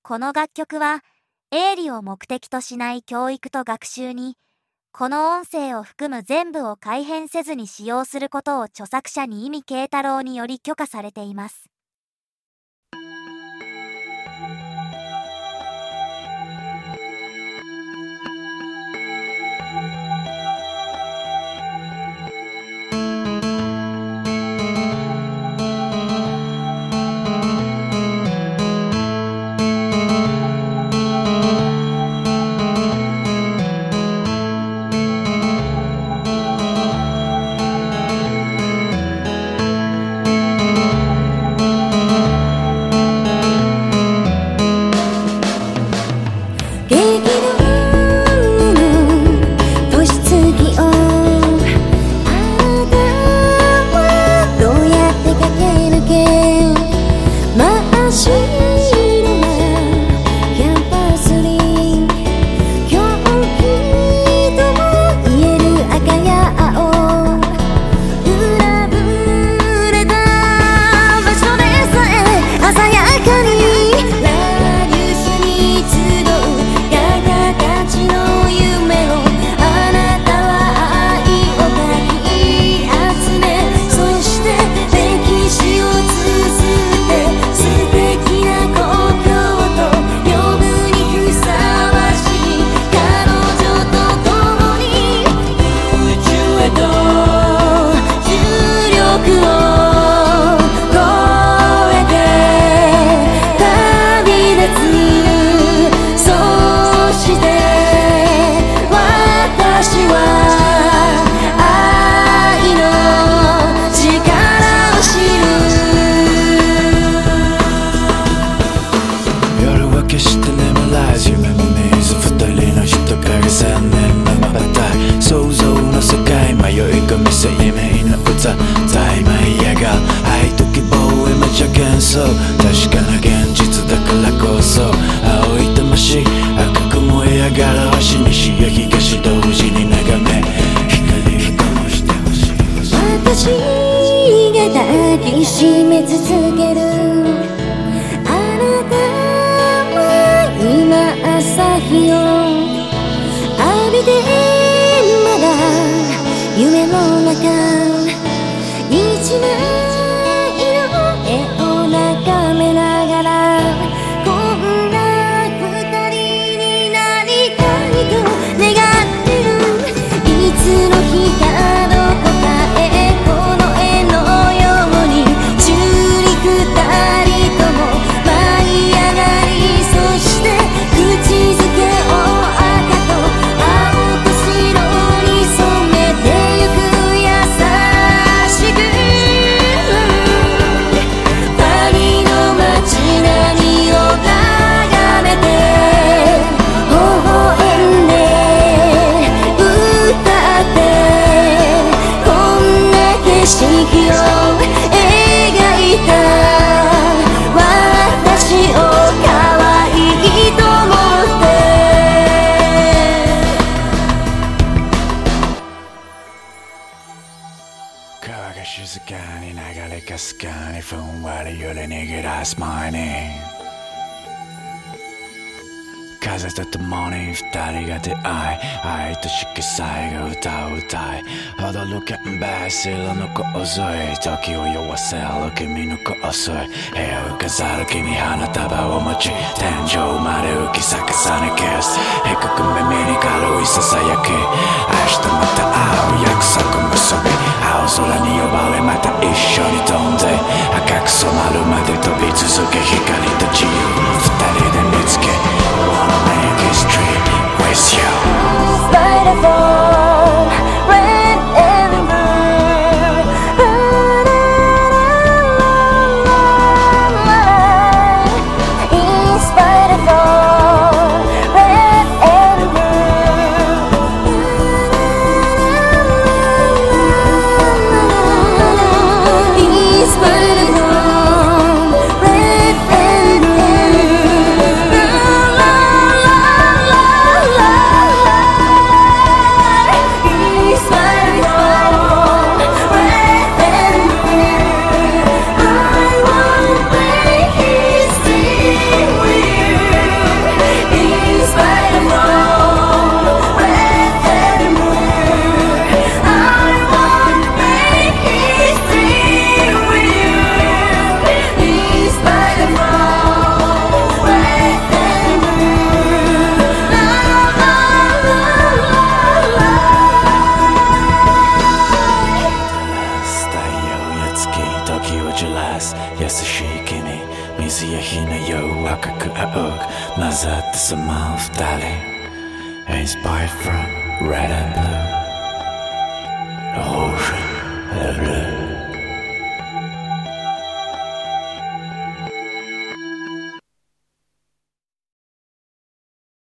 この楽曲は営利を目的としない教育と学習に、この音声を含む全部を改変せずに使用することを著作者に意見慶太郎により許可されています。 確かな現実だからこそ青い魂赤く燃え上がる星西や東同時に眺め光を灯してほしい。 私が抱きしめ続けるあなたは今朝日を浴びてまだ夢の中一枚川が静かに流れかすかにふんわり揺れ逃げ出す前に風と共に二人が出会い愛と色彩が歌を歌い踊るキャンバス色の洪水時を酔わせる君の香水部屋を飾る君花束を持ち天井まで浮き逆さにキス低く耳に軽いささやき明日また会う約束結び青空に呼ばれまた一緒に飛んで赤く染まるまで飛び続け光と自由二人で見つけ Wanna make history with you Spider fall red and blue In spider fall red and blue In spider fall red and blue じらす優しい君水や火のよう赤く青く混ざって住まう二人 Inspired from red and blue The ocean and blue